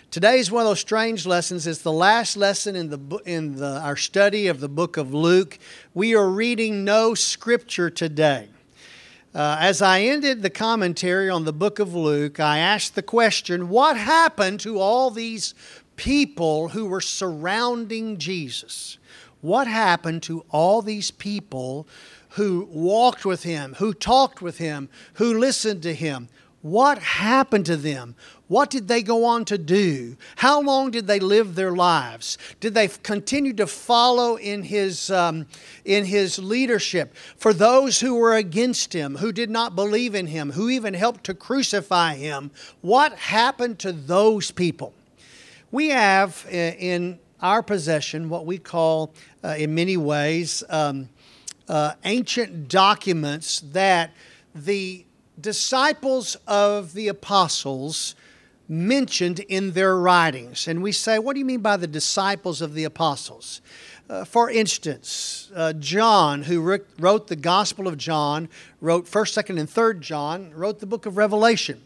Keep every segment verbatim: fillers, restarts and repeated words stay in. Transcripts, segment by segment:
Today is one of those strange lessons. It's the last lesson in the in the, our study of the book of Luke. We are reading no scripture today. Uh, as I ended the commentary on the book of Luke, I asked the question, what happened to all these people who were surrounding Jesus? What happened to all these people who walked with Him, who talked with Him, who listened to Him? What happened to them? What did they go on to do? How long did they live their lives? Did they continue to follow in His, um, in His leadership? For those who were against Him, who did not believe in Him, who even helped to crucify Him, what happened to those people? We have in our possession what we call, uh, in many ways, um, uh, ancient documents that the disciples of the apostles mentioned in their writings. And we say, what do you mean by the disciples of the apostles? Uh, for instance, uh, John, who wrote the Gospel of John, wrote first, second, and third John, wrote the book of Revelation.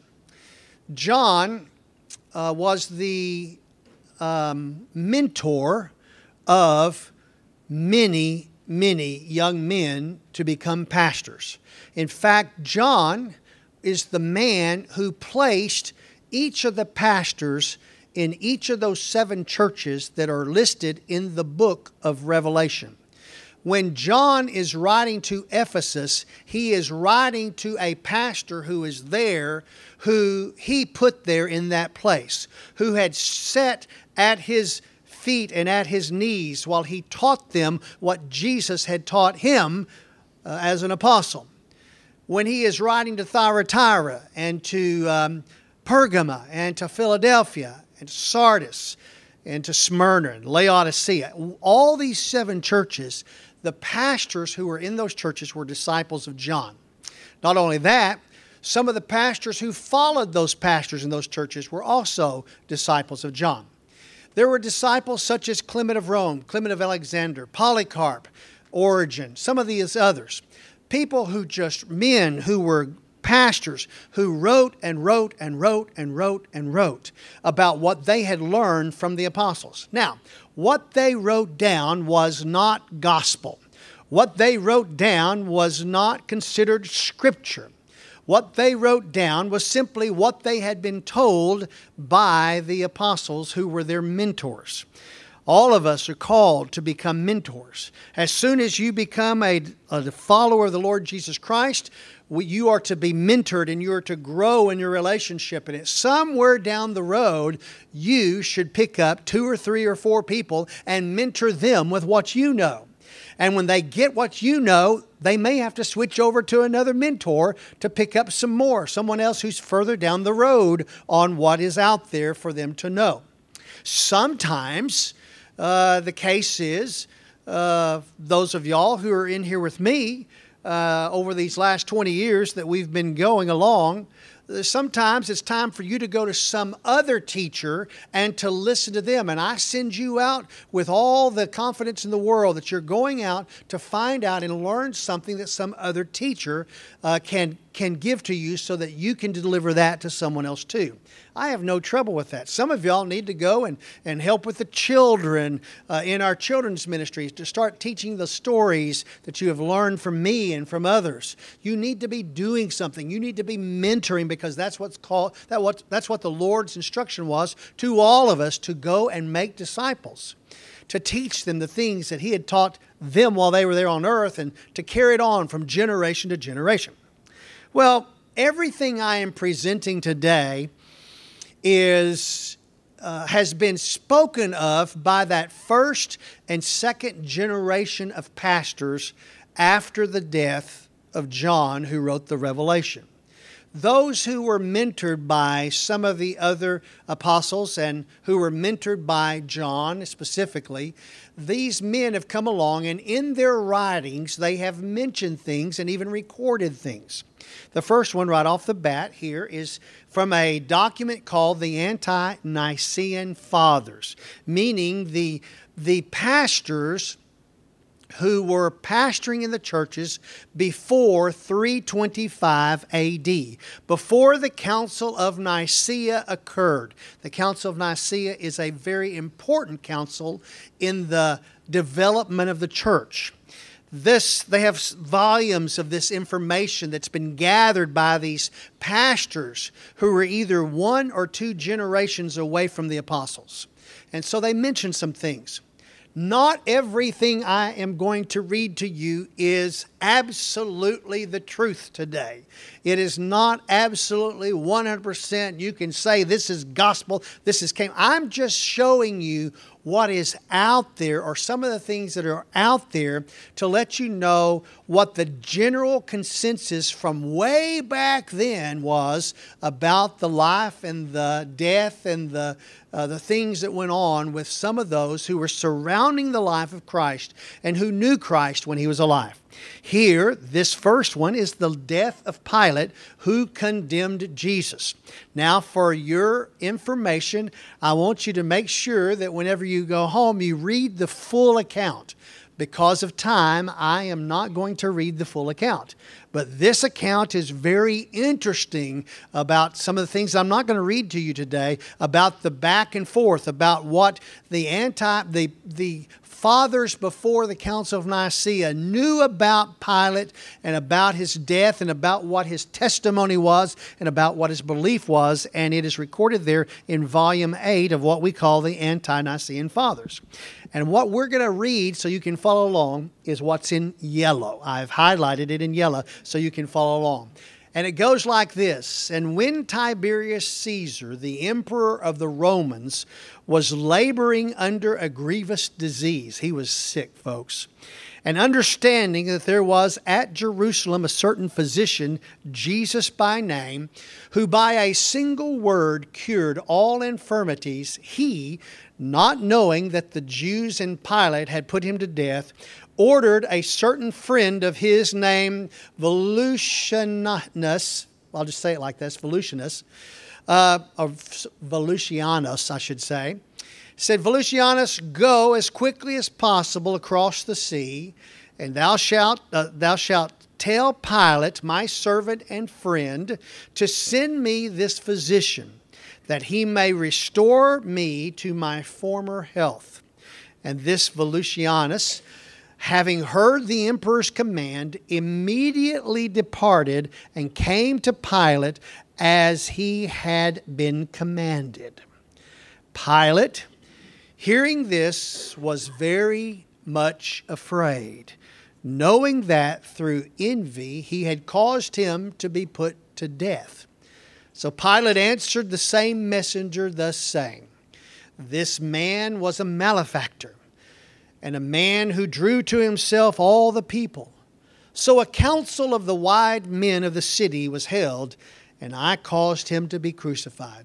John uh, was the um, mentor of many, many young men to become pastors. In fact, John is the man who placed each of the pastors in each of those seven churches that are listed in the book of Revelation. When John is writing to Ephesus, he is writing to a pastor who is there, who he put there in that place, who had sat at his feet and at his knees while he taught them what Jesus had taught him uh, as an apostle. When he is writing to Thyatira and to um, Pergama and to Philadelphia and to Sardis and to Smyrna and Laodicea, all these seven churches, the pastors who were in those churches were disciples of John. Not only that, some of the pastors who followed those pastors in those churches were also disciples of John. There were disciples such as Clement of Rome, Clement of Alexander, Polycarp, Origen, some of these others. People who just, men who were pastors, who wrote and wrote and wrote and wrote and wrote about what they had learned from the apostles. Now, what they wrote down was not gospel. What they wrote down was not considered scripture. What they wrote down was simply what they had been told by the apostles who were their mentors. All of us are called to become mentors. As soon as you become a, a follower of the Lord Jesus Christ, you are to be mentored and you are to grow in your relationship. And it's somewhere down the road, you should pick up two or three or four people and mentor them with what you know. And when they get what you know, they may have to switch over to another mentor to pick up some more, someone else who's further down the road on what is out there for them to know. Sometimes Uh, the case is, uh, those of y'all who are in here with me uh, over these last twenty years that we've been going along, sometimes it's time for you to go to some other teacher and to listen to them. And I send you out with all the confidence in the world that you're going out to find out and learn something that some other teacher uh, can can give to you so that you can deliver that to someone else too. I have no trouble with that. Some of y'all need to go and, and help with the children uh, in our children's ministries to start teaching the stories that you have learned from me and from others. You need to be doing something. You need to be mentoring because that's what's called that what that's what the Lord's instruction was to all of us, to go and make disciples, to teach them the things that He had taught them while they were there on earth and to carry it on from generation to generation. Well, everything I am presenting today is uh, has been spoken of by that first and second generation of pastors after the death of John, who wrote the Revelation. Those who were mentored by some of the other apostles and who were mentored by John specifically, these men have come along and in their writings they have mentioned things and even recorded things. The first one right off the bat here is from a document called the Ante-Nicene Fathers, meaning the, the pastors who were pastoring in the churches before three twenty-five A D, before the Council of Nicaea occurred. The Council of Nicaea is a very important council in the development of the church. This, they have volumes of this information that's been gathered by these pastors who were either one or two generations away from the apostles. And so they mention some things. Not everything I am going to read to you is absolutely the truth today. It is not absolutely one hundred percent. You can say this is gospel, this is came. I'm just showing you what is out there, or some of the things that are out there, to let you know what the general consensus from way back then was about the life and the death and the uh, the things that went on with some of those who were surrounding the life of Christ and who knew Christ when he was alive. Here, this first one is the death of Pilate, who condemned Jesus. Now, for your information, I want you to make sure that whenever you go home, you read the full account. Because of time, I am not going to read the full account. But this account is very interesting about some of the things I'm not going to read to you today, about the back and forth, about what the anti, the, the fathers before the Council of Nicaea knew about Pilate and about his death and about what his testimony was and about what his belief was. And it is recorded there in volume eight of what we call the Ante-Nicene Fathers. And what we're going to read so you can follow along is what's in yellow. I've highlighted it in yellow so you can follow along. And it goes like this. And when Tiberius Caesar, the emperor of the Romans, was laboring under a grievous disease, he was sick, folks, and understanding that there was at Jerusalem a certain physician, Jesus by name, who by a single word cured all infirmities, he, not knowing that the Jews and Pilate had put him to death, ordered a certain friend of his named Volusianus, I'll just say it like this, Volusianus, uh, or Volusianus, I should say, said, Volusianus, go as quickly as possible across the sea, and thou shalt, uh, thou shalt tell Pilate, my servant and friend, to send me this physician, that he may restore me to my former health. And this Volusianus, having heard the emperor's command, immediately departed and came to Pilate as he had been commanded. Pilate, hearing this, was very much afraid, knowing that through envy he had caused him to be put to death. So Pilate answered the same messenger, thus saying, this man was a malefactor, and a man who drew to himself all the people. So a council of the wise men of the city was held, and I caused him to be crucified.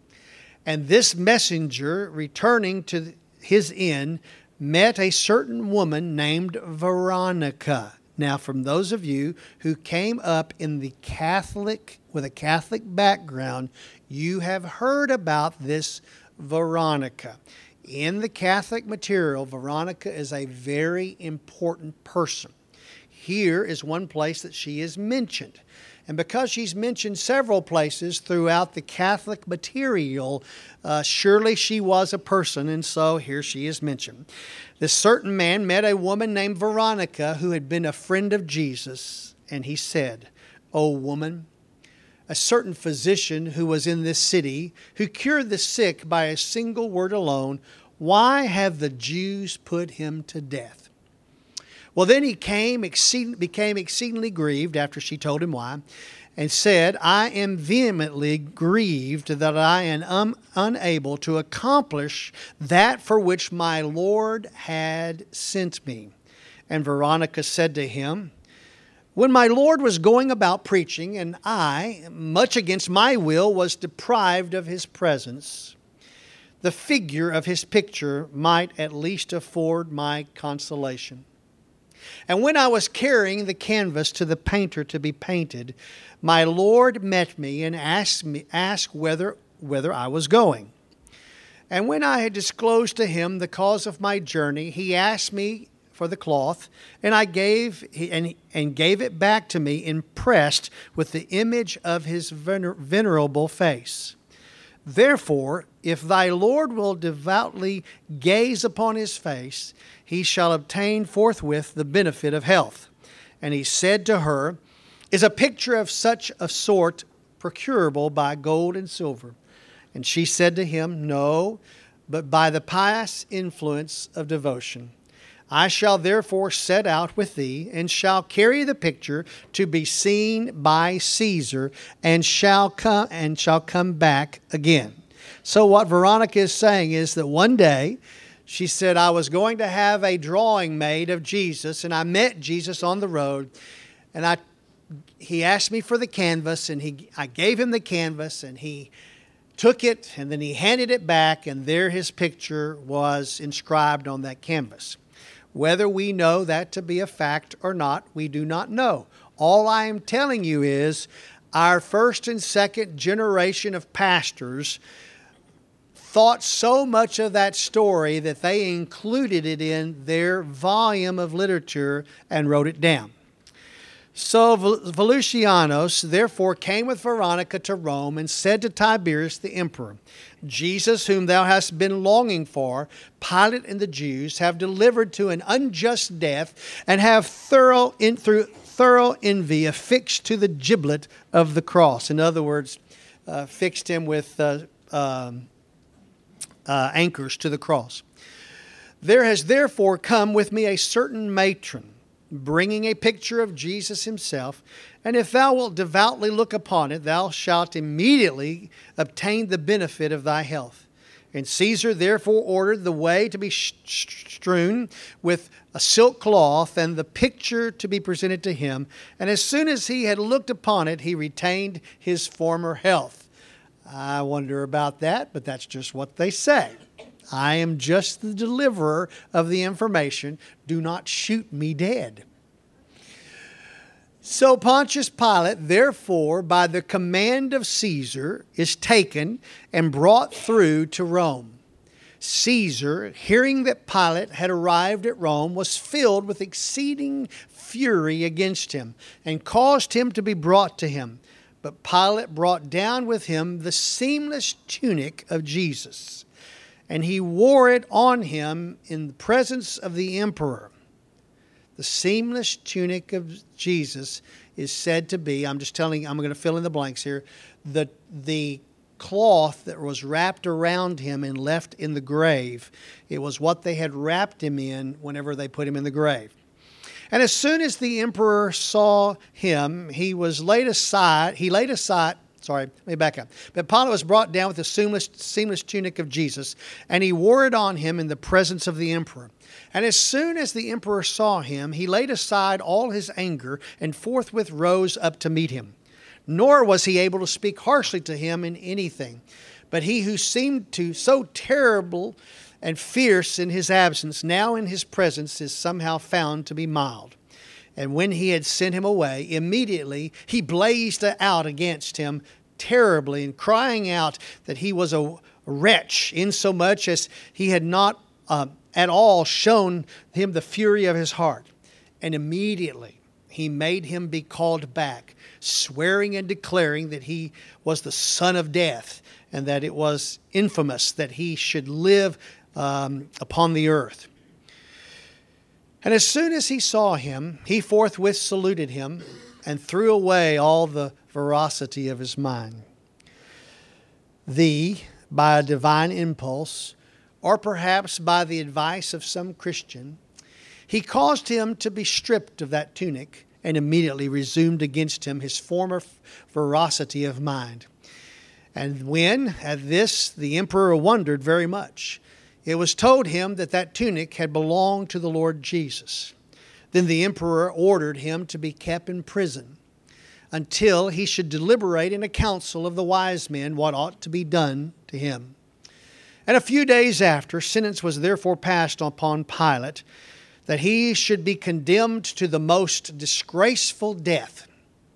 And this messenger, returning to his inn, met a certain woman named Veronica. Now, from those of you who came up in the Catholic, with a Catholic background, you have heard about this Veronica. In the Catholic material, Veronica is a very important person. Here is one place that she is mentioned. And because she's mentioned several places throughout the Catholic material, uh, surely she was a person, and so here she is mentioned. This certain man met a woman named Veronica who had been a friend of Jesus, and he said, O woman, a certain physician who was in this city, who cured the sick by a single word alone, why have the Jews put him to death? Well, then he came, exceed, became exceedingly grieved after she told him why, and said, I am vehemently grieved that I am um, unable to accomplish that for which my Lord had sent me. And Veronica said to him, when my Lord was going about preaching, and I, much against my will, was deprived of his presence, the figure of his picture might at least afford my consolation. And when I was carrying the canvas to the painter to be painted, my Lord met me and asked me asked whether whether I was going. And when I had disclosed to him the cause of my journey, he asked me for the cloth, and I gave and, and gave it back to me impressed with the image of his vener- venerable face. Therefore, if thy Lord will devoutly gaze upon his face, he shall obtain forthwith the benefit of health. And he said to her, Is a picture of such a sort procurable by gold and silver? And she said to him, No, but by the pious influence of devotion. I shall therefore set out with thee, and shall carry the picture to be seen by Caesar, and shall come and shall come back again. So what Veronica is saying is that one day, she said, I was going to have a drawing made of Jesus, and I met Jesus on the road, and I he asked me for the canvas, and he I gave him the canvas, and he took it, and then he handed it back, and there his picture was inscribed on that canvas. Whether we know that to be a fact or not, we do not know. All I am telling you is our first and second generation of pastors thought so much of that story that they included it in their volume of literature and wrote it down. So Volusianus therefore came with Veronica to Rome and said to Tiberius the emperor, Jesus, whom thou hast been longing for, Pilate and the Jews have delivered to an unjust death, and have thorough in, through thorough envy affixed to the giblet of the cross. In other words, uh, fixed him with uh, um, uh, anchors to the cross. There has therefore come with me a certain matron, bringing a picture of Jesus himself, and if thou wilt devoutly look upon it, thou shalt immediately obtain the benefit of thy health. And Caesar therefore ordered the way to be strewn with a silk cloth, and the picture to be presented to him. And as soon as he had looked upon it, he retained his former health. I wonder about that, but that's just what they say. I am just the deliverer of the information. Do not shoot me dead. So Pontius Pilate, therefore, by the command of Caesar, is taken and brought through to Rome. Caesar, hearing that Pilate had arrived at Rome, was filled with exceeding fury against him, and caused him to be brought to him. But Pilate brought down with him the seamless tunic of Jesus, and he wore it on him in the presence of the emperor. The seamless tunic of Jesus is said to be, I'm just telling you, I'm going to fill in the blanks here, the, the cloth that was wrapped around him and left in the grave. It was what they had wrapped him in whenever they put him in the grave. And as soon as the emperor saw him, he was laid aside, he laid aside, Sorry, let me back up. But Pilate was brought down with the seamless, seamless tunic of Jesus, and he wore it on him in the presence of the emperor. And as soon as the emperor saw him, he laid aside all his anger, and forthwith rose up to meet him. Nor was he able to speak harshly to him in anything. But he who seemed to so terrible and fierce in his absence, now in his presence is somehow found to be mild. And when he had sent him away, immediately he blazed out against him terribly, and crying out that he was a wretch, insomuch as he had not uh, at all shown him the fury of his heart. And immediately he made him be called back, swearing and declaring that he was the son of death, and that it was infamous that he should live um, upon the earth. And as soon as he saw him, he forthwith saluted him, and threw away all the ferocity of his mind. Thee, by a divine impulse, or perhaps by the advice of some Christian, he caused him to be stripped of that tunic, and immediately resumed against him his former ferocity of mind. And when, at this, the emperor wondered very much, it was told him that that tunic had belonged to the Lord Jesus. Then the emperor ordered him to be kept in prison until he should deliberate in a council of the wise men what ought to be done to him. And a few days after, sentence was therefore passed upon Pilate that he should be condemned to the most disgraceful death.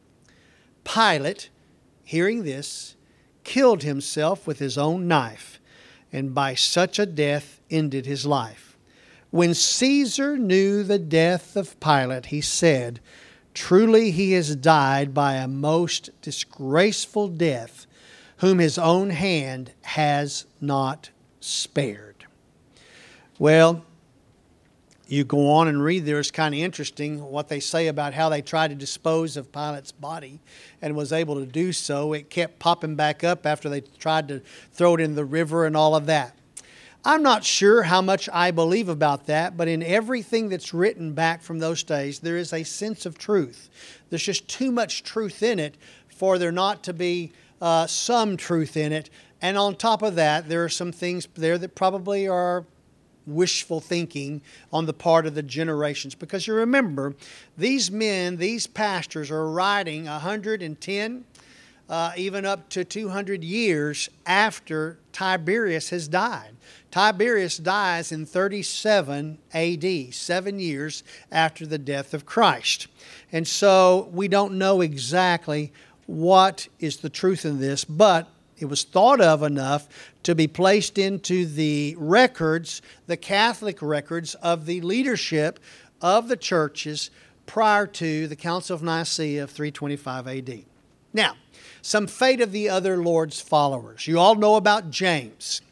Pilate, hearing this, killed himself with his own knife, and by such a death ended his life. When Caesar knew the death of Pilate, he said, "Truly he has died by a most disgraceful death, whom his own hand has not spared." Well, you go on and read there. It's kind of interesting what they say about how they tried to dispose of Pilate's body and was able to do so. It kept popping back up after they tried to throw it in the river and all of that. I'm not sure how much I believe about that, but in everything that's written back from those days, there is a sense of truth. There's just too much truth in it for there not to be uh, some truth in it. And on top of that, there are some things there that probably are wishful thinking on the part of the generations. Because you remember, these men, these pastors are writing one hundred ten, uh, even up to two hundred years after Tiberius has died. Tiberius dies in thirty-seven A D, seven years after the death of Christ. And so we don't know exactly what is the truth in this, but it was thought of enough to be placed into the records, the Catholic records of the leadership of the churches prior to the Council of Nicaea of three twenty-five A D. Now, some fate of the other Lord's followers. You all know about James.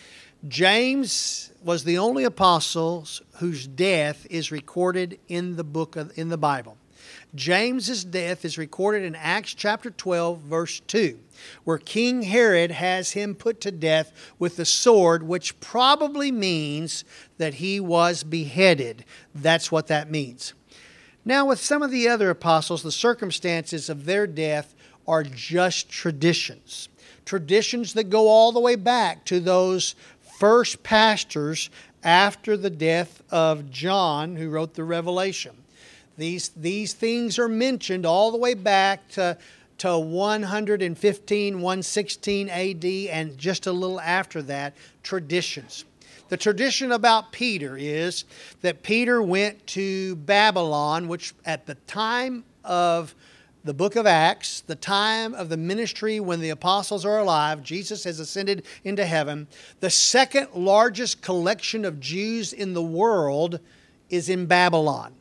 James was the only apostle whose death is recorded in the book of, in the Bible. James's death is recorded in Acts chapter twelve, verse two, where King Herod has him put to death with the sword, which probably means that he was beheaded. That's what that means. Now, with some of the other apostles, the circumstances of their death are just traditions. Traditions that go all the way back to those first pastors after the death of John, who wrote the Revelation. These, these things are mentioned all the way back to, to one fifteen, one sixteen A D, and just a little after that, traditions. The tradition about Peter is that Peter went to Babylon, which at the time of the book of Acts, the time of the ministry when the apostles are alive, Jesus has ascended into heaven. The second largest collection of Jews in the world is in Babylon.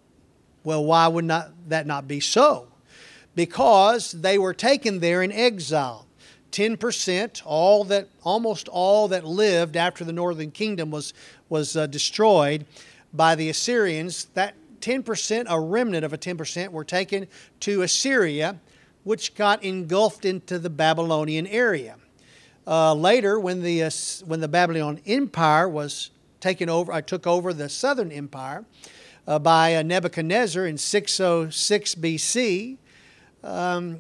Well, why would not that not be so? Because they were taken there in exile. ten percent, all that, almost all that lived after the northern kingdom was, was uh, destroyed by the Assyrians, that ten percent, a remnant of a ten percent, were taken to Assyria, which got engulfed into the Babylonian area. Uh, later, when the, uh, when the Babylonian Empire was taken over, I took over the southern empire uh, by uh, Nebuchadnezzar in six oh six B C, um,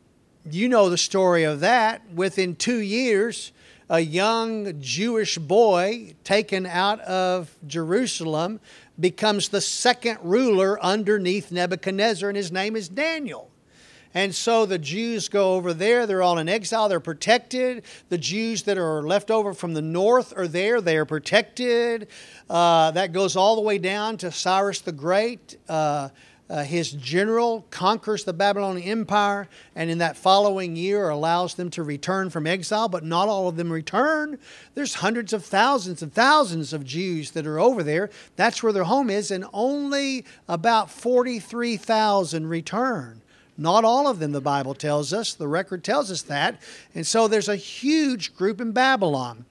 you know the story of that. Within two years, a young Jewish boy taken out of Jerusalem becomes the second ruler underneath Nebuchadnezzar, and his name is Daniel. And so the Jews go over there. They're all in exile. They're protected. The Jews that are left over from the north are there. They are protected. Uh, that goes all the way down to Cyrus the Great. Uh, uh, his general conquers the Babylonian Empire, and in that following year allows them to return from exile, but not all of them return. There's hundreds of thousands and thousands of Jews that are over there. That's where their home is, and only about forty-three thousand return. Not all of them, the Bible tells us. The record tells us that. And so there's a huge group in Babylon.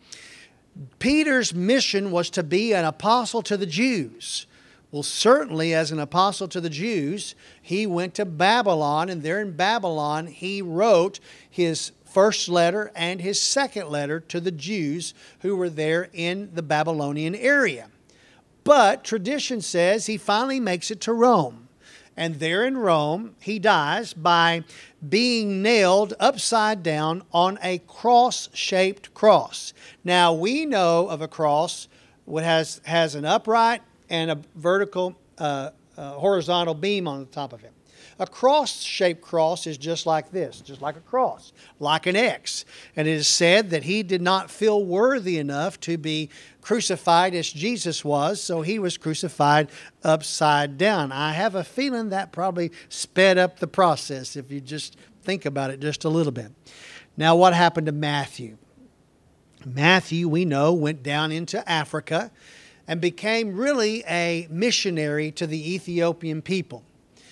Peter's mission was to be an apostle to the Jews. Well, certainly as an apostle to the Jews, he went to Babylon, and there in Babylon he wrote his first letter and his second letter to the Jews who were there in the Babylonian area. But tradition says he finally makes it to Rome. And there in Rome, he dies by being nailed upside down on a cross-shaped cross. Now, we know of a cross that has, has an upright and a vertical, uh, uh, horizontal beam on the top of it. A cross-shaped cross is just like this, just like a cross, like an X. And it is said that he did not feel worthy enough to be crucified as Jesus was, so he was crucified upside down. I have a feeling that probably sped up the process if you just think about it just a little bit. Now, what happened to Matthew? Matthew, we know, went down into Africa, and became really a missionary to the Ethiopian people.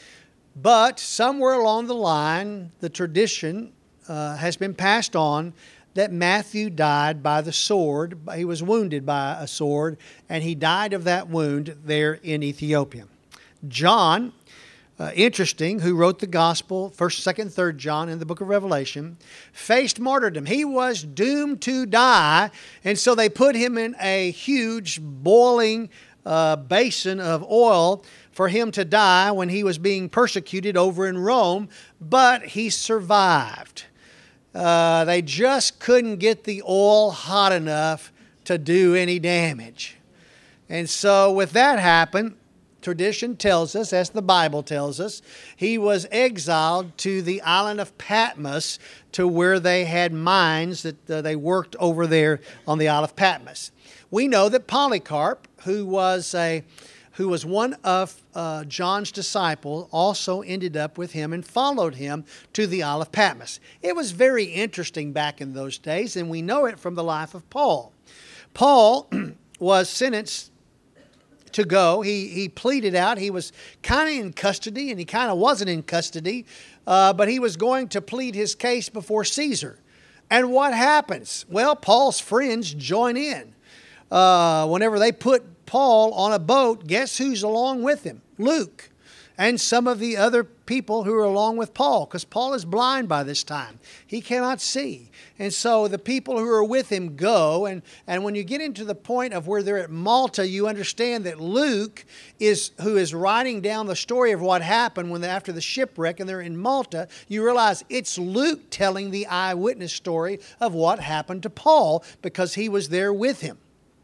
But somewhere along the line, the tradition uh, has been passed on that Matthew died by the sword. He was wounded by a sword, and he died of that wound there in Ethiopia. John, uh, interesting, who wrote the gospel, first, second, third John in the book of Revelation, faced martyrdom. He was doomed to die, and so they put him in a huge boiling uh, basin of oil for him to die when he was being persecuted over in Rome, but he survived. Uh, they just couldn't get the oil hot enough to do any damage. And so with that happened, tradition tells us, as the Bible tells us, he was exiled to the island of Patmos, to where they had mines that uh, they worked over there on the Isle of Patmos. We know that Polycarp, who was a who was one of uh, John's disciples, also ended up with him and followed him to the Isle of Patmos. It was very interesting back in those days, and we know it from the life of Paul. Paul was sentenced to go. He, he pleaded out. He was kind of in custody, and he kind of wasn't in custody, uh, but he was going to plead his case before Caesar. And what happens? Well, Paul's friends join in. Uh, whenever they put Paul on a boat, guess who's along with him? Luke and some of the other people who are along with Paul, because Paul is blind by this time. He cannot see. And so the people who are with him go, and, and when you get into the point of where they're at Malta, you understand that Luke is who is writing down the story of what happened when they, after the shipwreck, and they're in Malta. You realize it's Luke telling the eyewitness story of what happened to Paul, because he was there with him.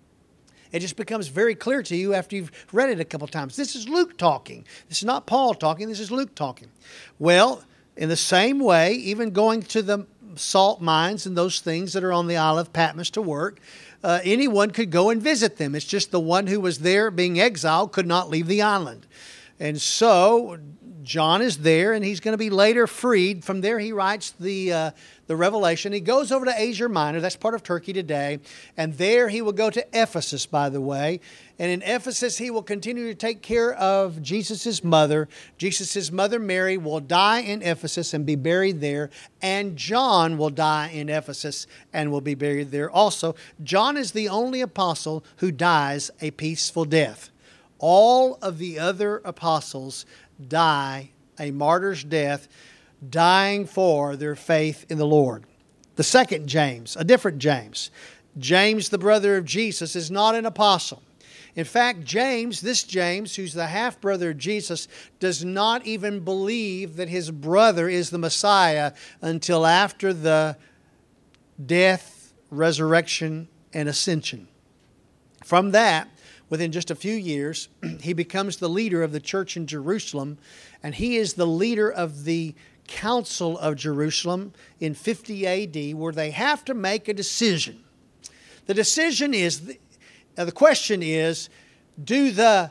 It just becomes very clear to you after you've read it a couple times. This is Luke talking. This is not Paul talking. This is Luke talking. Well, in the same way, even going to the salt mines and those things that are on the Isle of Patmos to work, uh, anyone could go and visit them. It's just the one who was there being exiled could not leave the island. And so John is there, and he's going to be later freed. From there, he writes the uh, the Revelation. He goes over to Asia Minor. That's part of Turkey today. And there he will go to Ephesus, by the way. And in Ephesus, he will continue to take care of Jesus' mother. Jesus' mother, Mary, will die in Ephesus and be buried there. And John will die in Ephesus and will be buried there also. John is the only apostle who dies a peaceful death. All of the other apostles die a martyr's death, dying for their faith in the Lord. The second James, a different James. James, the brother of Jesus, is not an apostle. In fact, James, this James, who's the half-brother of Jesus, does not even believe that his brother is the Messiah until after the death, resurrection, and ascension. From that, within just a few years, he becomes the leader of the church in Jerusalem, and he is the leader of the Council of Jerusalem in fifty A D, where they have to make a decision. The decision is, uh, the question is, do the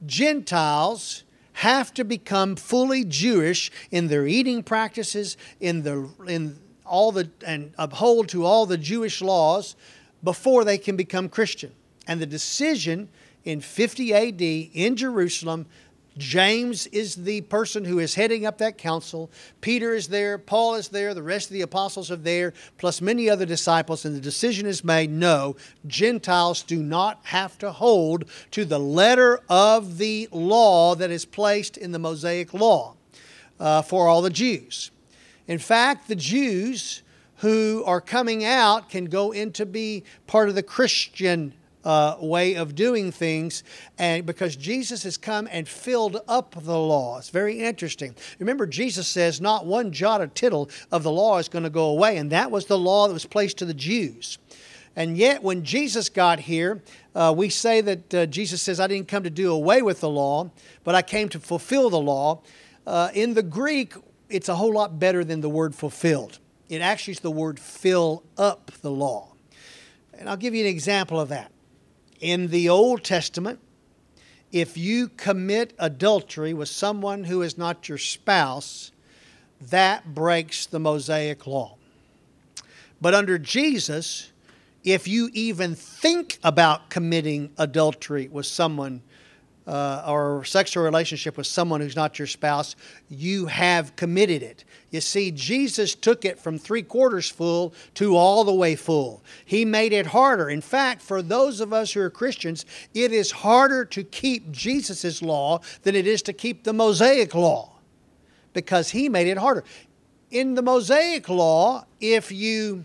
Gentiles have to become fully Jewish in their eating practices, in the in all the and uphold to all the Jewish laws before they can become Christian? And the decision in fifty A D in Jerusalem, James is the person who is heading up that council. Peter is there. Paul is there. The rest of the apostles are there, plus many other disciples. And the decision is made, no, Gentiles do not have to hold to the letter of the law that is placed in the Mosaic law uh, for all the Jews. In fact, the Jews who are coming out can go into be part of the Christian Uh, way of doing things, and because Jesus has come and filled up the law. It's very interesting. Remember, Jesus says not one jot or tittle of the law is going to go away, and that was the law that was placed to the Jews. And yet, when Jesus got here, uh, we say that uh, Jesus says, I didn't come to do away with the law, but I came to fulfill the law. Uh, in the Greek, it's a whole lot better than the word fulfilled. It actually is the word fill up the law. And I'll give you an example of that. In the Old Testament, if you commit adultery with someone who is not your spouse, that breaks the Mosaic law. But under Jesus, if you even think about committing adultery with someone uh, or sexual relationship with someone who's not your spouse, you have committed it. You see, Jesus took it from three quarters full to all the way full. He made it harder. In fact, for those of us who are Christians, it is harder to keep Jesus' law than it is to keep the Mosaic law, because He made it harder. In the Mosaic law, if you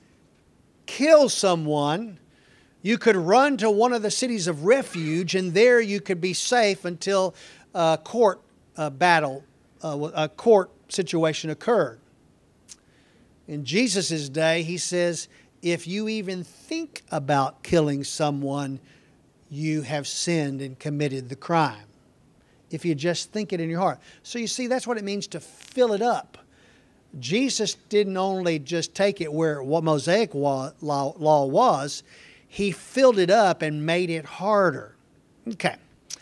kill someone, you could run to one of the cities of refuge, and there you could be safe until a court uh, battle, uh, a court situation occurred. In Jesus' day, He says, if you even think about killing someone, you have sinned and committed the crime. If you just think it in your heart. So you see, that's what it means to fill it up. Jesus didn't only just take it where what Mosaic law, law was, He filled it up and made it harder. Okay.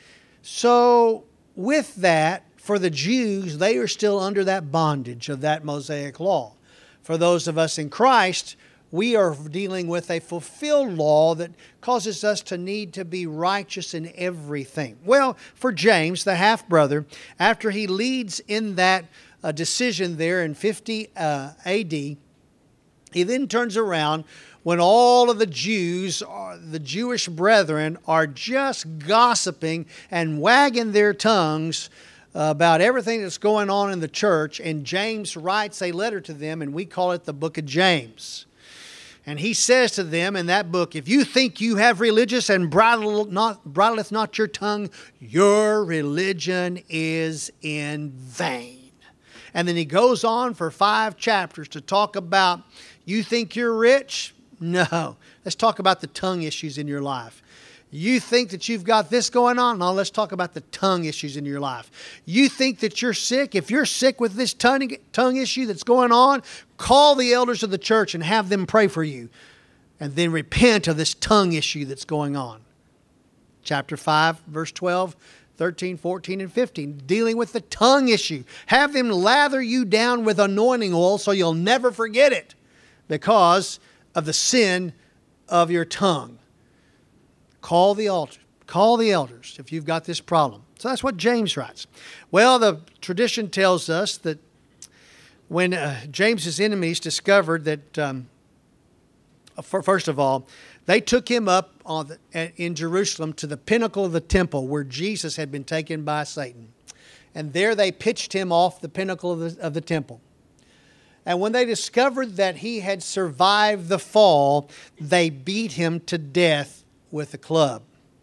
So with that, for the Jews, they are still under that bondage of that Mosaic law. For those of us in Christ, we are dealing with a fulfilled law that causes us to need to be righteous in everything. Well, for James, the half-brother, after he leads in that uh, decision there in fifty uh, A D, he then turns around when all of the Jews, the Jewish brethren, are just gossiping and wagging their tongues about everything that's going on in the church. And James writes a letter to them, and we call it the book of James. And he says to them in that book, if you think you have religious and bridle not, bridleth not your tongue, your religion is in vain. And then he goes on for five chapters to talk about, you think you're rich? No. Let's talk about the tongue issues in your life. You think that you've got this going on? No, let's talk about the tongue issues in your life. You think that you're sick? If you're sick with this tongue, tongue issue that's going on, call the elders of the church and have them pray for you. And then repent of this tongue issue that's going on. Chapter five, verse twelve, thirteen, fourteen, and fifteen. Dealing with the tongue issue. Have them lather you down with anointing oil so you'll never forget it because of the sin of your tongue. Call the altar. Call the elders if you've got this problem. So that's what James writes. Well, the tradition tells us that when uh, James's enemies discovered that, um, first of all, they took him up on the, in Jerusalem to the pinnacle of the temple where Jesus had been taken by Satan. And there they pitched him off the pinnacle of the, of the temple. And when they discovered that he had survived the fall, they beat him to death with a club.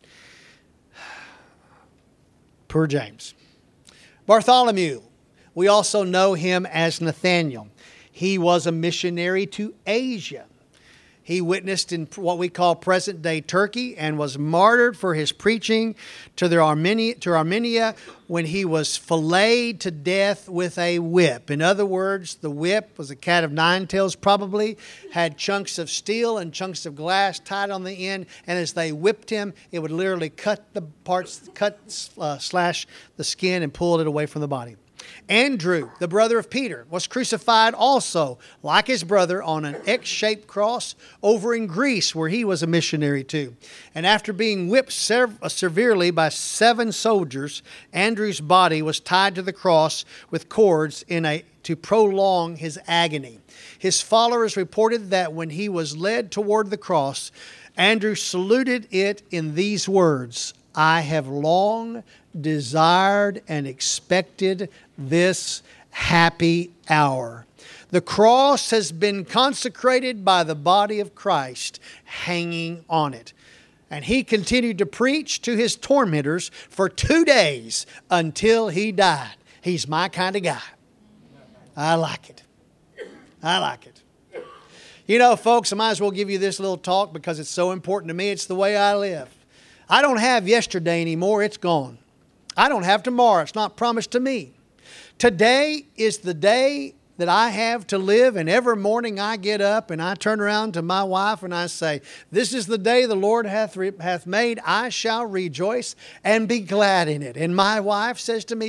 Poor James. Bartholomew. We also know him as Nathaniel. He was a missionary to Asia. He witnessed in what we call present-day Turkey and was martyred for his preaching to, the Armenia, to Armenia when he was filleted to death with a whip. In other words, the whip was a cat of nine tails probably, had chunks of steel and chunks of glass tied on the end, and as they whipped him, it would literally cut the parts, cut, uh, slash the skin and pull it away from the body. Andrew, the brother of Peter, was crucified also, like his brother, on an X-shaped cross over in Greece, where he was a missionary too. And after being whipped sev- severely by seven soldiers, Andrew's body was tied to the cross with cords in a to prolong his agony. His followers reported that when he was led toward the cross, Andrew saluted it in these words, I have long desired and expected this happy hour. The cross has been consecrated by the body of Christ hanging on it. And he continued to preach to his tormentors for two days until he died. He's my kind of guy. I like it. I like it. You know, folks, I might as well give you this little talk because it's so important to me. It's the way I live. I don't have yesterday anymore. It's gone. I don't have tomorrow. It's not promised to me. Today is the day that I have to live, and every morning I get up and I turn around to my wife and I say, this is the day the Lord hath, re- hath made. I shall rejoice and be glad in it. And my wife says to me,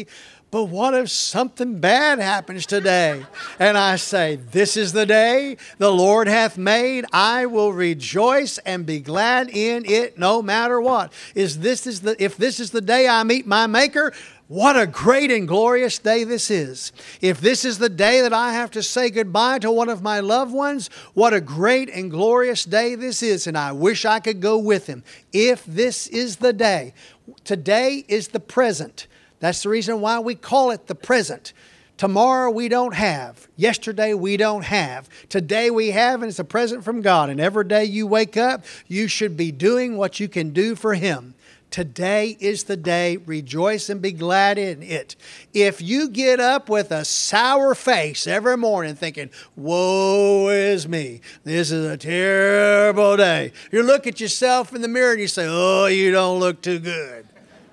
But what if something bad happens today? And I say, this is the day the Lord hath made. I will rejoice and be glad in it no matter what. Is this is the if this is the day I meet my Maker, what a great and glorious day this is. If this is the day that I have to say goodbye to one of my loved ones, what a great and glorious day this is. And I wish I could go with him. If this is the day. Today is the present. That's the reason why we call it the present. Tomorrow we don't have. Yesterday we don't have. Today we have, and it's a present from God. And every day you wake up, you should be doing what you can do for Him. Today is the day. Rejoice and be glad in it. If you get up with a sour face every morning thinking, woe is me, this is a terrible day. You look at yourself in the mirror and you say, oh, you don't look too good.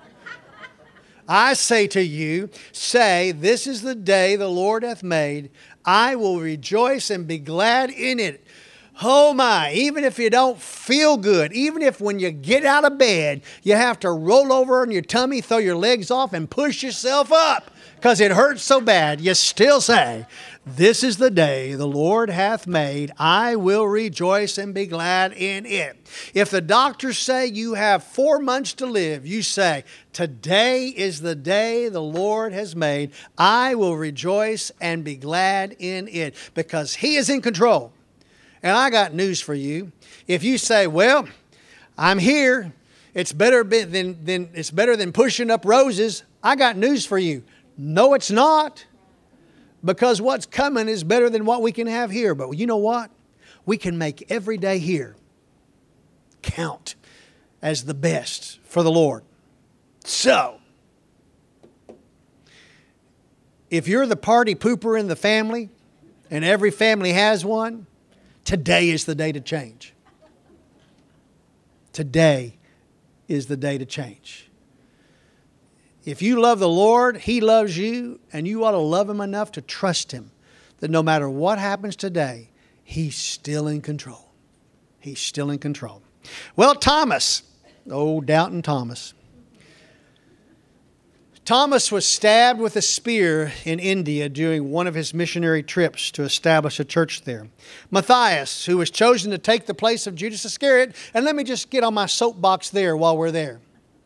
I say to you, say, this is the day the Lord hath made. I will rejoice and be glad in it. Oh my, even if you don't feel good, even if when you get out of bed, you have to roll over on your tummy, throw your legs off and push yourself up because it hurts so bad, you still say, this is the day the Lord hath made. I will rejoice and be glad in it. If the doctors say you have four months to live, you say, today is the day the Lord has made. I will rejoice and be glad in it because He is in control. And I got news for you. If you say, well, I'm here, it's better than, than, it's better than pushing up roses, I got news for you. No, it's not. Because what's coming is better than what we can have here. But you know what? We can make every day here count as the best for the Lord. So, if you're the party pooper in the family, and every family has one, today is the day to change. Today is the day to change. If you love the Lord, He loves you, and you ought to love Him enough to trust Him that no matter what happens today, He's still in control. He's still in control. Well, Thomas, oh, Doubting Thomas. Thomas was stabbed with a spear in India during one of his missionary trips to establish a church there. Matthias, who was chosen to take the place of Judas Iscariot, and let me just get on my soapbox there while we're there.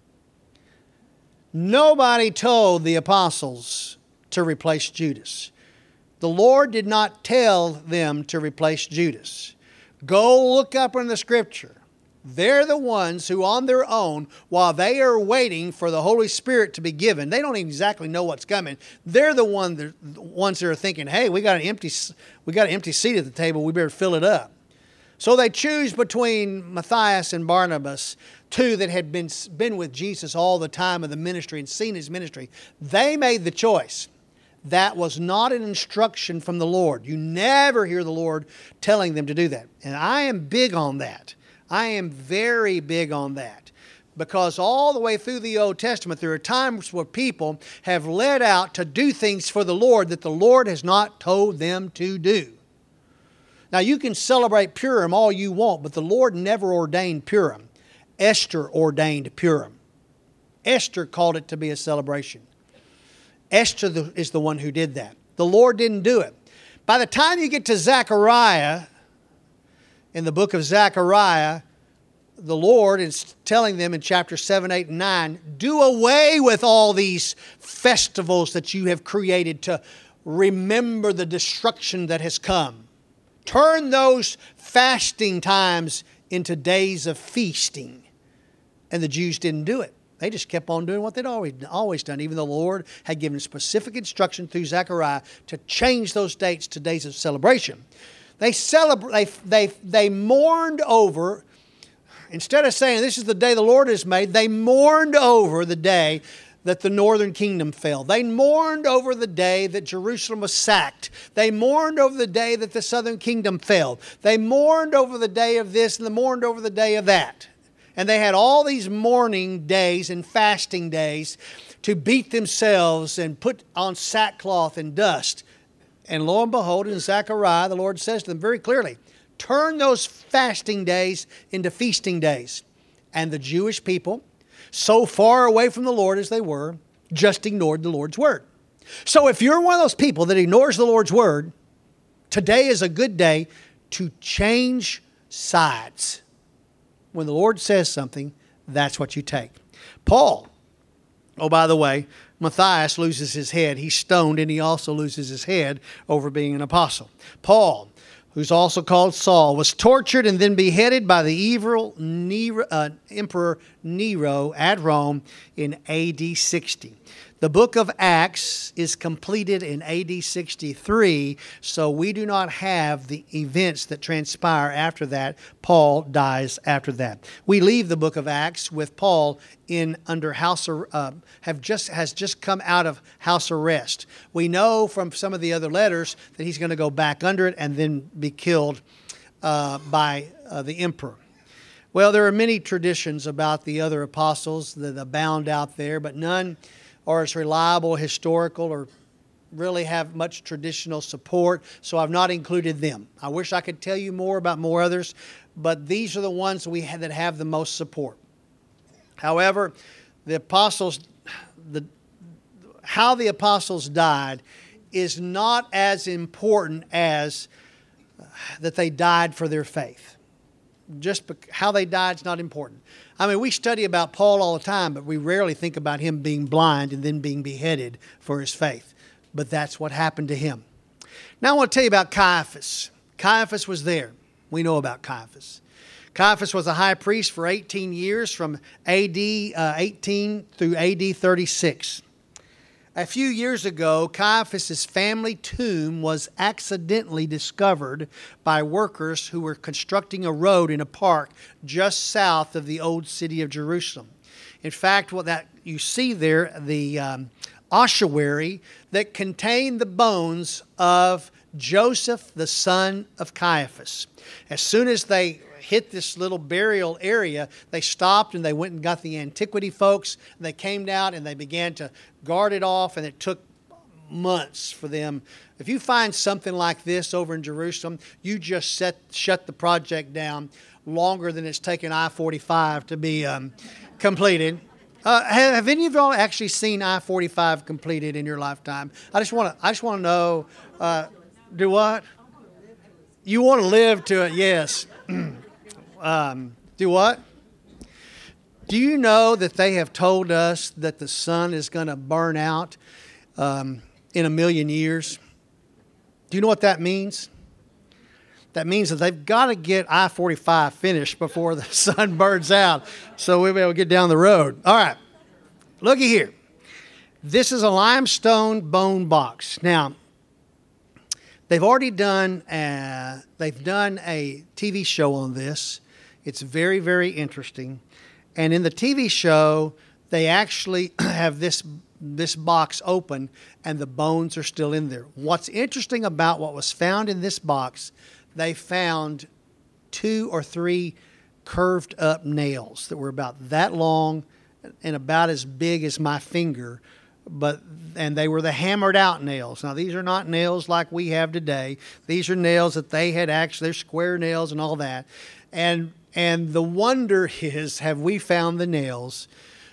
Nobody told the apostles to replace Judas. The Lord did not tell them to replace Judas. Go look up in the Scripture. They're the ones who on their own, while they are waiting for the Holy Spirit to be given, they don't exactly know what's coming. They're the, one, the ones that are thinking, hey, we got an empty, we got an empty seat at the table. We better fill it up. So they choose between Matthias and Barnabas, two that had been, been with Jesus all the time of the ministry and seen His ministry. They made the choice. That was not an instruction from the Lord. You never hear the Lord telling them to do that. And I am big on that. I am very big on that. Because all the way through the Old Testament, there are times where people have led out to do things for the Lord that the Lord has not told them to do. Now, you can celebrate Purim all you want, but the Lord never ordained Purim. Esther ordained Purim. Esther called it to be a celebration. Esther is the one who did that. The Lord didn't do it. By the time you get to Zechariah, in the book of Zechariah, the Lord is telling them in chapter seven, eight, and nine, do away with all these festivals that you have created to remember the destruction that has come. Turn those fasting times into days of feasting. And the Jews didn't do it. They just kept on doing what they'd always, always done, even though the Lord had given specific instruction through Zechariah to change those dates to days of celebration. They celebrate, they, they, they mourned over, instead of saying this is the day the Lord has made, they mourned over the day that the northern kingdom fell. They mourned over the day that Jerusalem was sacked. They mourned over the day that the southern kingdom fell. They mourned over the day of this and they mourned over the day of that. And they had all these mourning days and fasting days to beat themselves and put on sackcloth and dust. And lo and behold, in Zechariah, the Lord says to them very clearly, turn those fasting days into feasting days. And the Jewish people, so far away from the Lord as they were, just ignored the Lord's word. So if you're one of those people that ignores the Lord's word, today is a good day to change sides. When the Lord says something, that's what you take. Paul, oh, by the way, Matthias loses his head. He's stoned, and he also loses his head over being an apostle. Paul, who's also called Saul, was tortured and then beheaded by the evil Nero, uh, Emperor Nero at Rome in A D sixty. The book of Acts is completed in A D sixty-three, so we do not have the events that transpire after that. Paul dies after that. We leave the book of Acts with Paul in under house uh, have just has just come out of house arrest. We know from some of the other letters that he's going to go back under it and then be killed uh, by uh, the emperor. Well, there are many traditions about the other apostles that abound out there, but none are as reliable, historical, or really have much traditional support, so I've not included them. I wish I could tell you more about more others, but these are the ones we have that have the most support. However, the apostles, the how the apostles died is not as important as that they died for their faith. Just how they died is not important. I mean, we study about Paul all the time, but we rarely think about him being blind and then being beheaded for his faith. But that's what happened to him. Now I want to tell you about Caiaphas. Caiaphas was there. We know about Caiaphas. Caiaphas was a high priest for eighteen years, from A D eighteen through A D thirty-six. A few years ago, Caiaphas' family tomb was accidentally discovered by workers who were constructing a road in a park just south of the old city of Jerusalem. In fact, what that you see there, the um, ossuary that contained the bones of Joseph, the son of Caiaphas. As soon as they hit this little burial area, they stopped and they went and got the antiquity folks. They came down and they began to guard it off, and it took months for them. If you find something like this over in Jerusalem, you just set, shut the project down longer than it's taken I forty-five to be um, completed. Uh, have, have any of y'all actually seen I forty-five completed in your lifetime? I just want to. I just want to know. Uh, do what? You want to live to it? Yes. Um, do what? Do you know that they have told us that the sun is going to burn out um, in a million years? Do you know what that means? That means that they've got to get I forty-five finished before the sun burns out, so we'll be able to get down the road. All right, looky here. This is a limestone bone box. Now, they've already done a, they've done a T V show on this. It's very, very interesting. And in the T V show, they actually have this, this box open, and the bones are still in there. What's interesting about what was found in this box, they found two or three curved up nails that were about that long and about as big as my finger. But and they were the hammered out nails. Now, these are not nails like we have today. These are nails that they had actually, they're square nails and all that. And and the wonder is, have we found the nails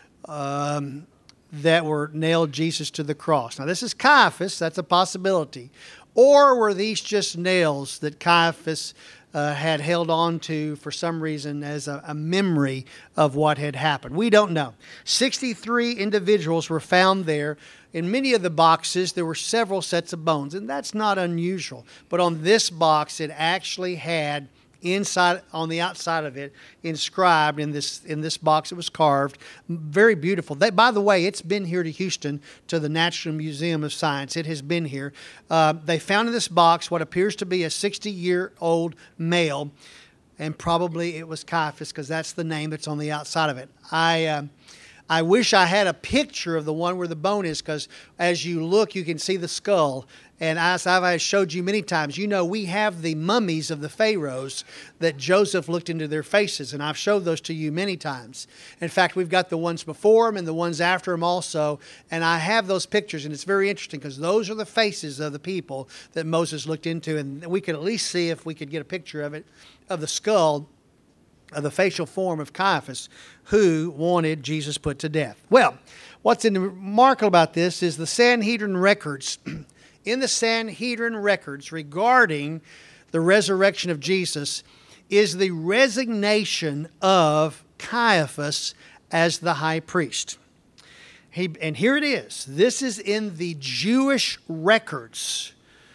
um, that were nailed Jesus to the cross? Now, this is Caiaphas. That's a possibility. Or were these just nails that Caiaphas uh, had held on to for some reason as a, a memory of what had happened? We don't know. sixty-three individuals were found there. In many of the boxes, there were several sets of bones, and that's not unusual. But on this box, it actually had inside, on the outside of it, inscribed in this in this box, it was carved, very beautiful. They, by the way, it's been here to Houston, to the National Museum of Science. It has been here. Uh, they found in this box what appears to be a sixty-year-old male, and probably it was Caiaphas, because that's the name that's on the outside of it. I. Uh, I wish I had a picture of the one where the bone is, because as you look, you can see the skull. And as I've showed you many times, you know, we have the mummies of the pharaohs that Joseph looked into their faces, and I've showed those to you many times. In fact, we've got the ones before him and the ones after him also, and I have those pictures, and it's very interesting because those are the faces of the people that Moses looked into, and we could at least see if we could get a picture of it, of the skull. of the facial form of Caiaphas, who wanted Jesus put to death. Well, what's remarkable about this is the Sanhedrin records. In the Sanhedrin records regarding the resurrection of Jesus is the resignation of Caiaphas as the high priest. He, and here it is. This is in the Jewish records.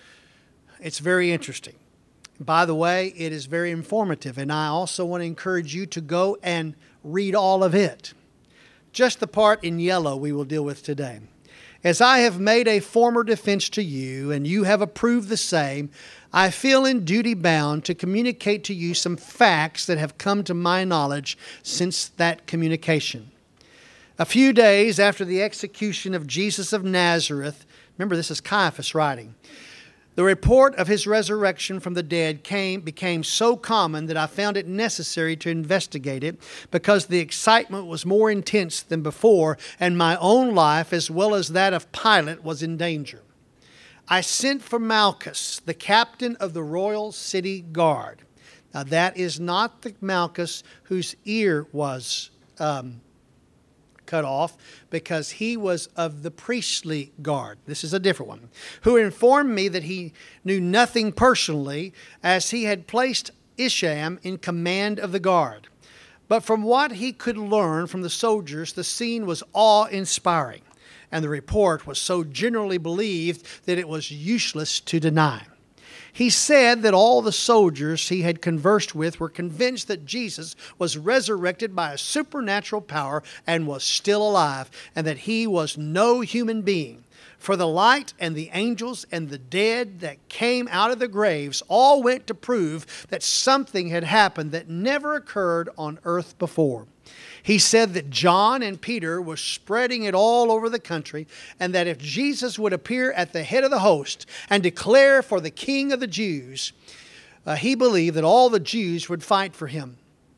It's very interesting. By the way, it is very informative, and I also want to encourage you to go and read all of it. Just the part in yellow we will deal with today. As I have made a former defense to you, and you have approved the same, I feel in duty bound to communicate to you some facts that have come to my knowledge since that communication. A few days after the execution of Jesus of Nazareth, remember this is Caiaphas writing, the report of his resurrection from the dead came became so common that I found it necessary to investigate it because the excitement was more intense than before and my own life as well as that of Pilate was in danger. I sent for Malchus, the captain of the royal city guard. Now that is not the Malchus whose ear was um, cut off, because he was of the priestly guard. This is a different one. Who informed me that he knew nothing personally, as he had placed Isham in command of the guard. But from what he could learn from the soldiers, the scene was awe-inspiring, and the report was so generally believed that it was useless to deny. He said that all the soldiers he had conversed with were convinced that Jesus was resurrected by a supernatural power and was still alive, and that he was no human being. For the light and the angels and the dead that came out of the graves all went to prove that something had happened that never occurred on earth before. He said that John and Peter were spreading it all over the country, and that if Jesus would appear at the head of the host and declare for the King of the Jews, uh, he believed that all the Jews would fight for him.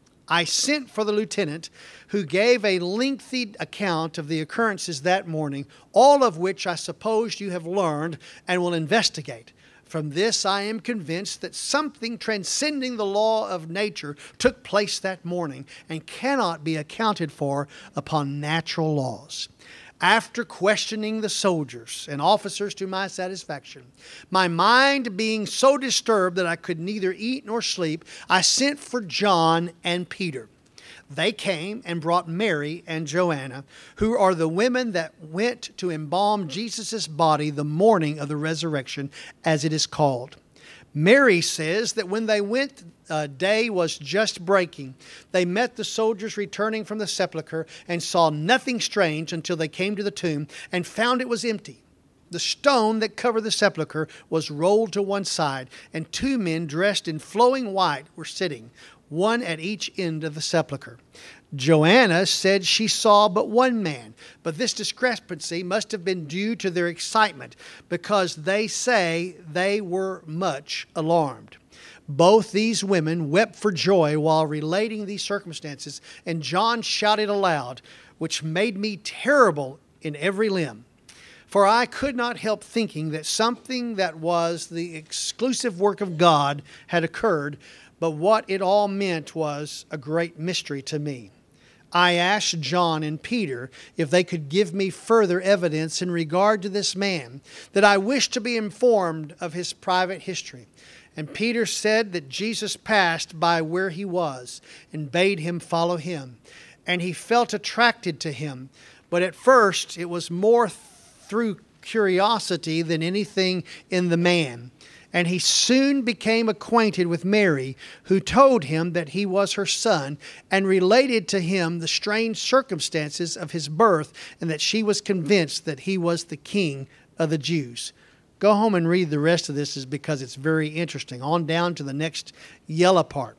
I sent for the lieutenant, who gave a lengthy account of the occurrences that morning, all of which I suppose you have learned and will investigate. From this, I am convinced that something transcending the law of nature took place that morning and cannot be accounted for upon natural laws. After questioning the soldiers and officers to my satisfaction, my mind being so disturbed that I could neither eat nor sleep, I sent for John and Peter. They came and brought Mary and Joanna, who are the women that went to embalm Jesus' body the morning of the resurrection, as it is called. Mary says that when they went, uh, day was just breaking. They met the soldiers returning from the sepulchre and saw nothing strange until they came to the tomb and found it was empty. The stone that covered the sepulchre was rolled to one side, and two men dressed in flowing white were sitting, one at each end of the sepulchre. Joanna said she saw but one man, but this discrepancy must have been due to their excitement, because they say they were much alarmed. Both these women wept for joy while relating these circumstances, and John shouted aloud, which made me terrible in every limb. For I could not help thinking that something that was the exclusive work of God had occurred, but what it all meant was a great mystery to me. I asked John and Peter if they could give me further evidence in regard to this man, that I wished to be informed of his private history. And Peter said that Jesus passed by where he was and bade him follow him. And he felt attracted to him, but at first it was more through curiosity than anything in the man. And he soon became acquainted with Mary, who told him that he was her son, and related to him the strange circumstances of his birth, and that she was convinced that he was the King of the Jews. Go home and read the rest of this, is because it's very interesting. On down to the next yellow part.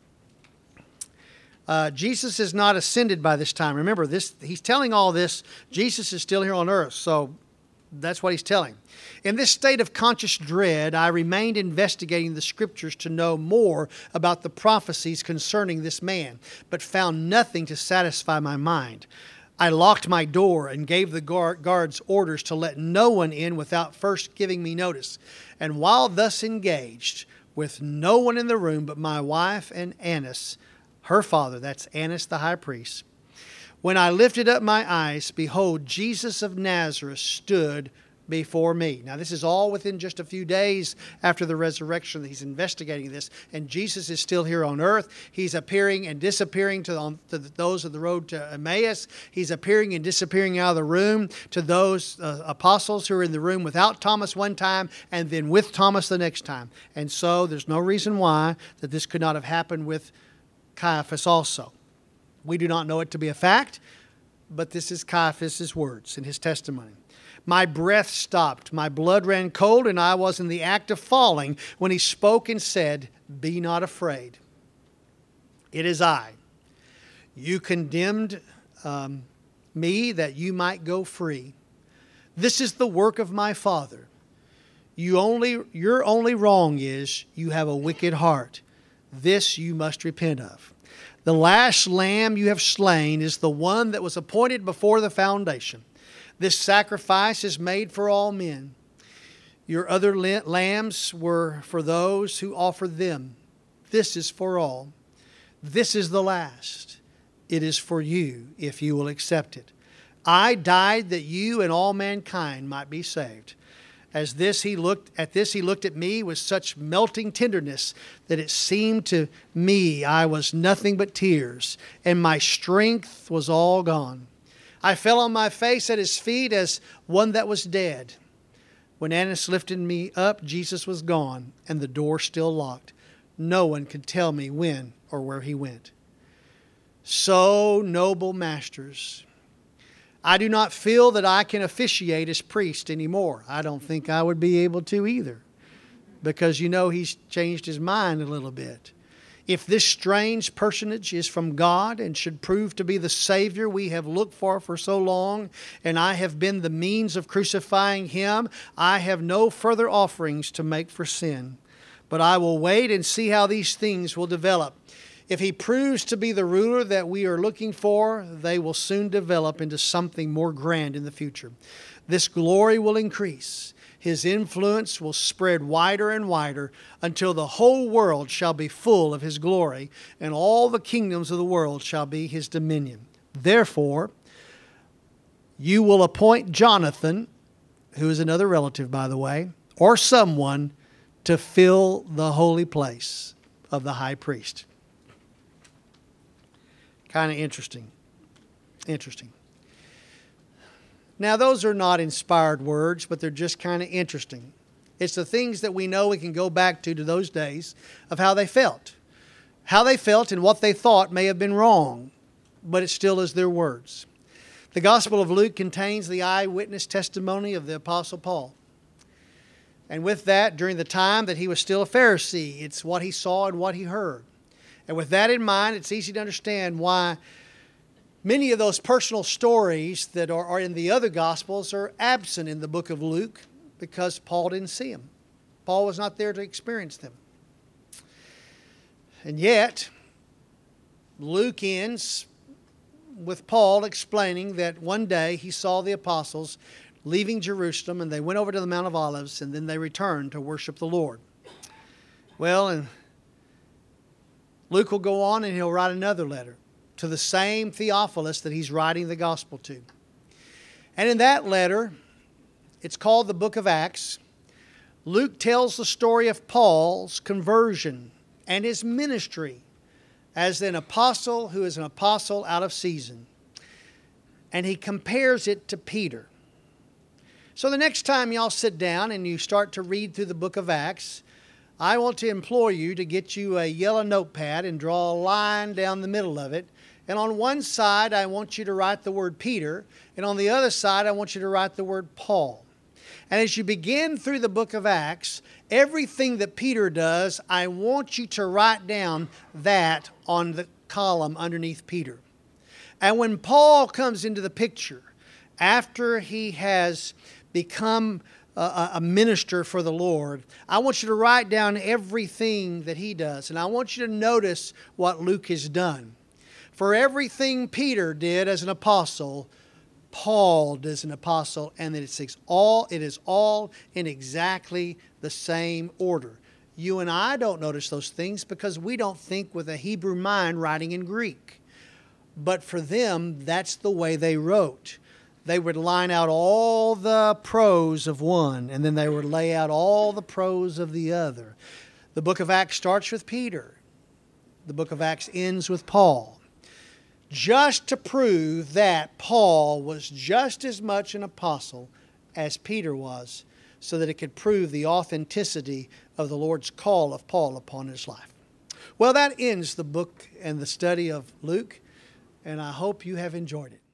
Uh, Jesus is not ascended by this time. Remember, this he's telling all this. Jesus is still here on earth, so that's what he's telling. In this state of conscious dread, I remained investigating the scriptures to know more about the prophecies concerning this man, but found nothing to satisfy my mind. I locked my door and gave the guards orders to let no one in without first giving me notice. And while thus engaged, with no one in the room but my wife and Annas, her father, that's Annas the high priest. When I lifted up my eyes, behold, Jesus of Nazareth stood before me. Now, this is all within just a few days after the resurrection that he's investigating this. And Jesus is still here on earth. He's appearing and disappearing to, on, to those of the road to Emmaus. He's appearing and disappearing out of the room to those uh, apostles who are in the room without Thomas one time and then with Thomas the next time. And so there's no reason why that this could not have happened with Caiaphas also. We do not know it to be a fact, but this is Caiaphas' words in his testimony. My breath stopped, my blood ran cold, and I was in the act of falling when he spoke and said, be not afraid. It is I. You condemned um, me that you might go free. This is the work of my Father. You only, your only wrong is you have a wicked heart. This you must repent of. The last lamb you have slain is the one that was appointed before the foundation. This sacrifice is made for all men. Your other lambs were for those who offered them. This is for all. This is the last. It is for you, if you will accept it. I died that you and all mankind might be saved. As this he looked at this he looked at me with such melting tenderness that it seemed to me I was nothing but tears, and my strength was all gone. I fell on my face at his feet as one that was dead. When Annas lifted me up, Jesus was gone, and the door still locked. No one could tell me when or where he went. So, noble masters, I do not feel that I can officiate as priest anymore. I don't think I would be able to either, because you know he's changed his mind a little bit. If this strange personage is from God and should prove to be the Savior we have looked for for so long, and I have been the means of crucifying him, I have no further offerings to make for sin. But I will wait and see how these things will develop. If he proves to be the ruler that we are looking for, they will soon develop into something more grand in the future. This glory will increase. His influence will spread wider and wider until the whole world shall be full of his glory, and all the kingdoms of the world shall be his dominion. Therefore, you will appoint Jonathan, who is another relative, by the way, or someone to fill the holy place of the high priest. Kind of interesting. Interesting. Now, those are not inspired words, but they're just kind of interesting. It's the things that we know we can go back to to those days of how they felt. How they felt and what they thought may have been wrong, but it still is their words. The Gospel of Luke contains the eyewitness testimony of the Apostle Paul. And with that, during the time that he was still a Pharisee, it's what he saw and what he heard. And with that in mind, it's easy to understand why many of those personal stories that are, are in the other Gospels are absent in the book of Luke, because Paul didn't see them. Paul was not there to experience them. And yet, Luke ends with Paul explaining that one day he saw the apostles leaving Jerusalem, and they went over to the Mount of Olives, and then they returned to worship the Lord. Well, and Luke will go on and he'll write another letter to the same Theophilus that he's writing the gospel to. And in that letter, it's called the book of Acts. Luke tells the story of Paul's conversion and his ministry as an apostle who is an apostle out of season. And he compares it to Peter. So the next time y'all sit down and you start to read through the book of Acts, I want to implore you to get you a yellow notepad and draw a line down the middle of it. And on one side, I want you to write the word Peter. And on the other side, I want you to write the word Paul. And as you begin through the book of Acts, everything that Peter does, I want you to write down that on the column underneath Peter. And when Paul comes into the picture, after he has become a, a minister for the Lord, I want you to write down everything that he does. And I want you to notice what Luke has done. For everything Peter did as an apostle, Paul does an apostle, and it is all, it is all in exactly the same order. You and I don't notice those things because we don't think with a Hebrew mind writing in Greek. But for them, that's the way they wrote. They would line out all the prose of one, and then they would lay out all the prose of the other. The book of Acts starts with Peter. The book of Acts ends with Paul. Just to prove that Paul was just as much an apostle as Peter was, so that it could prove the authenticity of the Lord's call of Paul upon his life. Well, that ends the book and the study of Luke, and I hope you have enjoyed it.